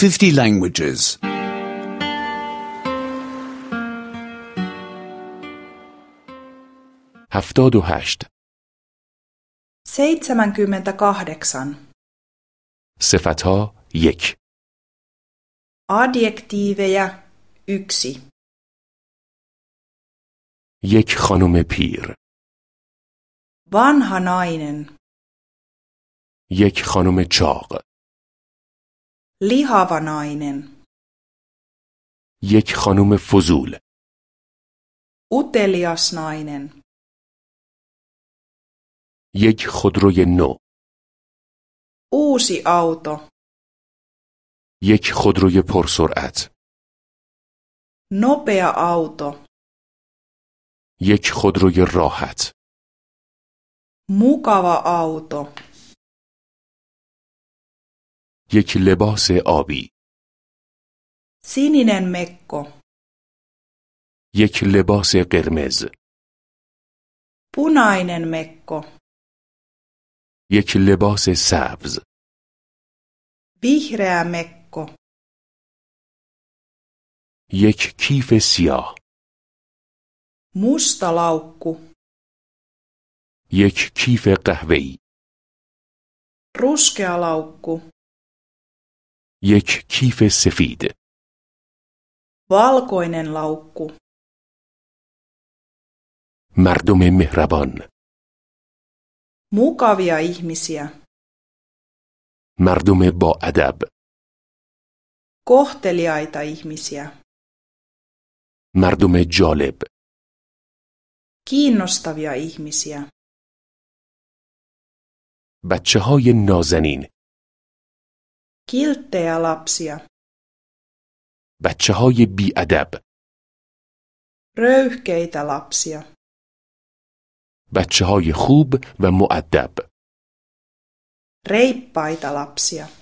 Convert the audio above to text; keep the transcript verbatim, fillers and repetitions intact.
fifty languages. هفتاد و هشت. seitsemänkymmentäkahdeksan. صفتها یک. Adjektiiveja yksi. یک خانم پیر. Vanha nainen. یک خانم چاق. Lihava nainen. یک خانم فضول. Utelias nainen. یک خودروی نو. Uusi auto. یک خودروی پرسرعت. Nopea auto. یک خودروی راحت. Mukava auto. یک لباس آبی. Sininen mekko. یک لباس قرمز. Punainen mekko. یک لباس سبز. Vihreä mekko. یک کیف سیاه. Musta laukku. یک کیف قهوه‌ای. Ruskea laukku. یک کیف سفید. Valkoinen laukku. مردم مهربان. Mukavia ihmisiä. مردم با ادب. Kohteliaita ihmisiä. مردم جالب. Kiinnostavia ihmisiä. بچه‌های نازنین. Kilttejä lapsia. بچه‌های بی‌ادب. Röyhkeitä lapsia. بچه‌های خوب و مؤدب. Reippaita lapsia.